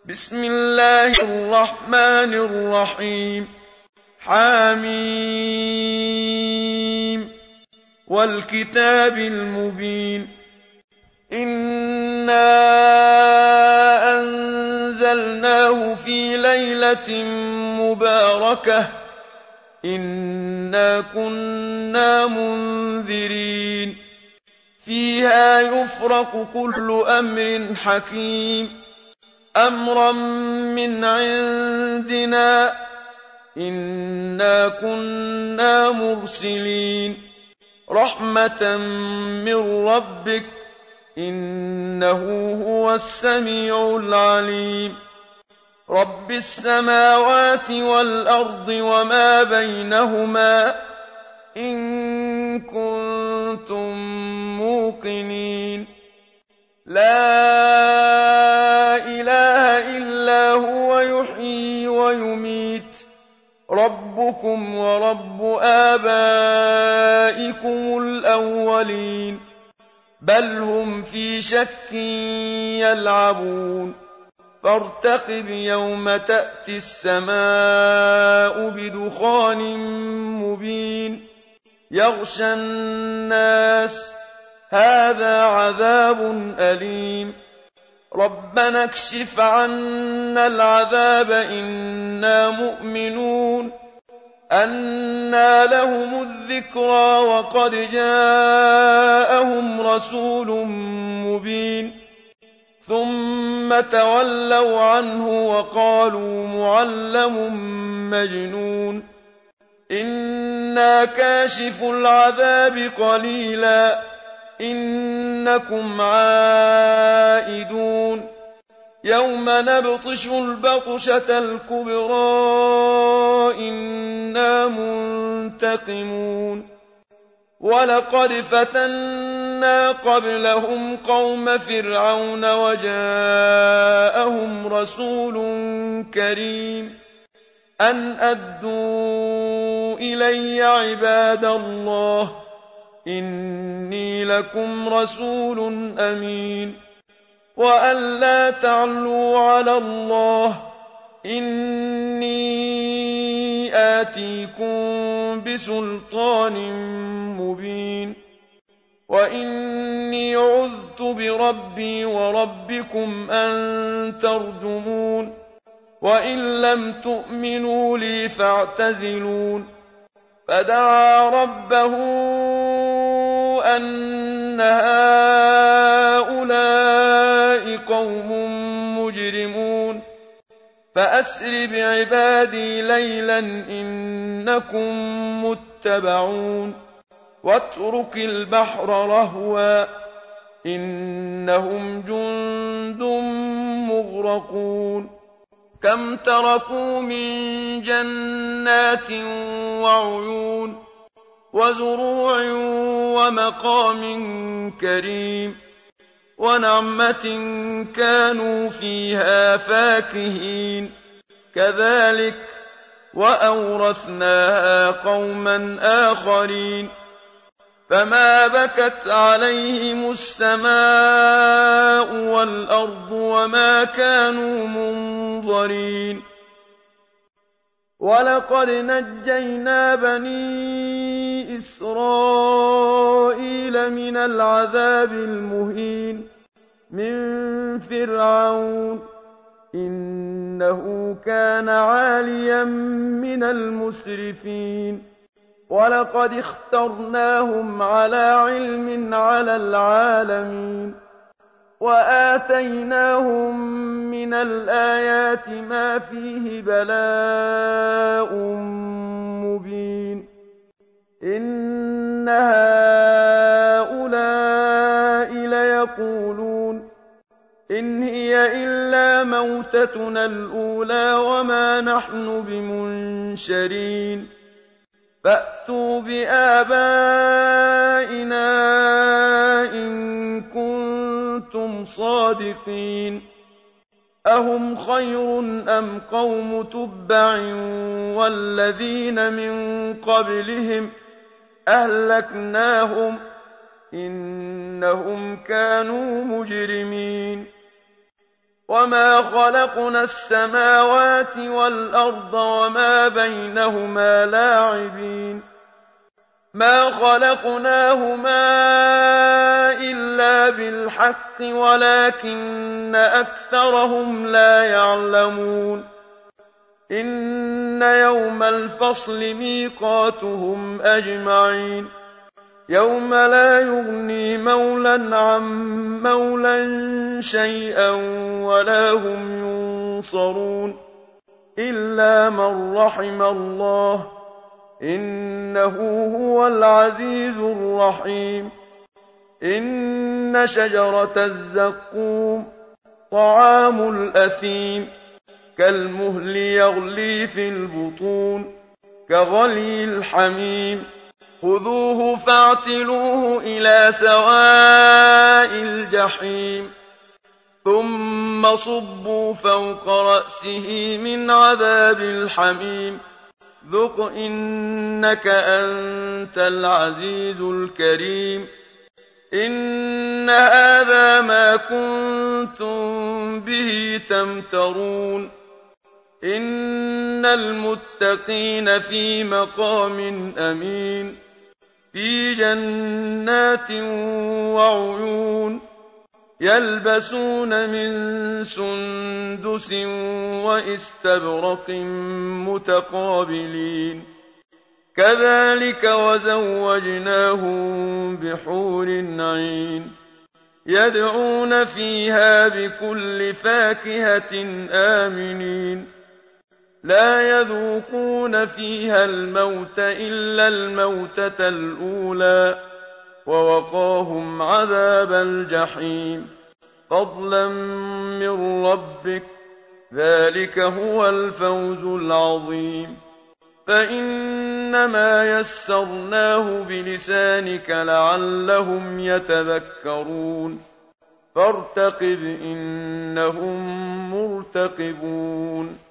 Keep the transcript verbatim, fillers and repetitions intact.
بسم الله الرحمن الرحيم حميم والكتاب المبين إنا أنزلناه في ليلة مباركة إنا كنا منذرين فيها يفرق كل أمر حكيم أمرا من عندنا إنا كنا مرسلين رحمة من ربك إنه هو السميع العليم رب السماوات والأرض وما بينهما إن كنتم موقنين لا إله إلا هو يحيي ويميت ربكم ورب آبائكم الأولين بل هم في شك يلعبون فارتقب يوم تأتي السماء بدخان مبين يغشى الناس هذا عذاب أليم ربنا اكشف عنا العذاب إنا مؤمنون أنى لهم الذكرى وقد جاءهم رسول مبين ثم تولوا عنه وقالوا معلم مجنون إنا كاشف العذاب قليلا إنكم عائدون يوم نبطش البطشة الكبرى إنا منتقمون ولقد فتنا قبلهم قوم فرعون وجاءهم رسول كريم أن أدوا إلي عباد الله إني لكم رسول أمين وأن لا تعلوا على الله إني آتيكم بسلطان مبين وإني عذت بربي وربكم أن ترجمون وإن لم تؤمنوا لي فاعتزلون فدعا ربه أن هؤلاء قوم مجرمون فأسر بعبادي ليلا إنكم متبعون واترك البحر رهوا إنهم جند مغرقون كم تركوا من جنات وعيون وزروع ومقام كريم ونعمة كانوا فيها فاكهين كذلك وأورثناها قوما آخرين فما بكت عليهم السماء والأرض وما كانوا منظرين ولقد نجينا بني إسرائيل من العذاب المهين من فرعون إنه كان عاليا من المسرفين ولقد اخترناهم على علم على العالمين وآتيناهم من الآيات ما فيه بلاء مبين إن هؤلاء ليقولون إن هي إلا موتتنا الأولى وما نحن بمنشرين فأتوا بآبائنا إن كنتم صادقين أهم خير أم قوم تبع والذين من قبلهم أهلكناهم إنهم كانوا مجرمين وما خلقنا السماوات والأرض وما بينهما لاعبين ما خلقناهما إلا بالحق ولكن أكثرهم لا يعلمون إن يوم الفصل ميقاتهم أجمعين يوم لا يغني مولى عن مولى شيئا ولا هم ينصرون إلا من رحم الله إنه هو العزيز الرحيم إن شجرة الزقوم طعام الأثيم كالمهل يغلي في البطون كغلي الحميم خذوه فاعتلوه إلى سواء الجحيم ثم صبوا فوق رأسه من عذاب الحميم ذق إنك أنت العزيز الكريم إن هذا ما كنتم به تمترون إن المتقين في مقام أمين في جنات وعيون يلبسون من سندس وإستبرق متقابلين كذلك وزوجناهم بحور عين يدعون فيها بكل فاكهة آمنين لا يذوقون فيها الموت إلا الموتة الأولى ووقاهم عذاب الجحيم فضلا من ربك ذلك هو الفوز العظيم فإنما يسرناه بلسانك لعلهم يتذكرون فارتقب إنهم مرتقبون